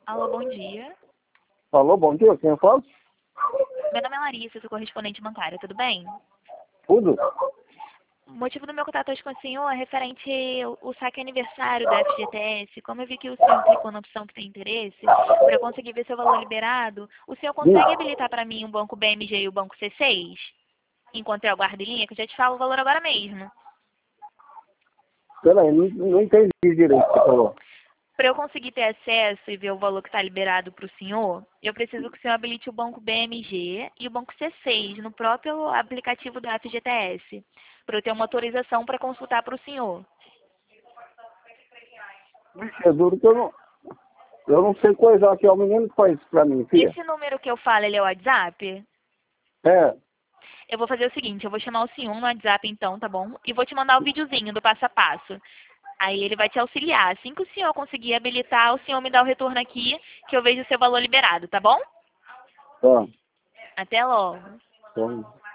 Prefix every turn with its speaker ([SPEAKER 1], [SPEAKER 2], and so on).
[SPEAKER 1] Alô, bom dia.
[SPEAKER 2] Alô, bom dia, quem fala?
[SPEAKER 1] Meu nome é Larissa, sou correspondente bancária, tudo bem?
[SPEAKER 2] Tudo?
[SPEAKER 1] O motivo do meu contato hoje com o senhor é referente ao saque aniversário da FGTS. Como eu vi que o senhor clicou na opção que tem interesse, para eu conseguir ver seu valor liberado, o senhor consegue habilitar para mim o banco BMG e o banco C6? Enquanto eu aguardo em linha, que eu já te falo o valor agora mesmo.
[SPEAKER 2] Peraí, não entendi direito o que você falou.
[SPEAKER 1] Para eu conseguir ter acesso e ver o valor que está liberado para o senhor, eu preciso que o senhor habilite o banco BMG e o banco C6 no próprio aplicativo do FGTS, para eu ter uma autorização para consultar para o senhor.
[SPEAKER 2] Vixe, é duro que eu não sei coisar aqui, é o menino que faz isso pra mim, filha.
[SPEAKER 1] Esse número que eu falo, ele é o WhatsApp?
[SPEAKER 2] É,
[SPEAKER 1] Eu vou fazer o seguinte, eu vou chamar o senhor no WhatsApp então, tá bom? E vou te mandar o videozinho do passo a passo. Aí ele vai te auxiliar. Assim que o senhor conseguir habilitar, o senhor me dá o retorno aqui, que eu vejo o seu valor liberado, tá bom?
[SPEAKER 2] tá.
[SPEAKER 1] Até logo.
[SPEAKER 2] Então,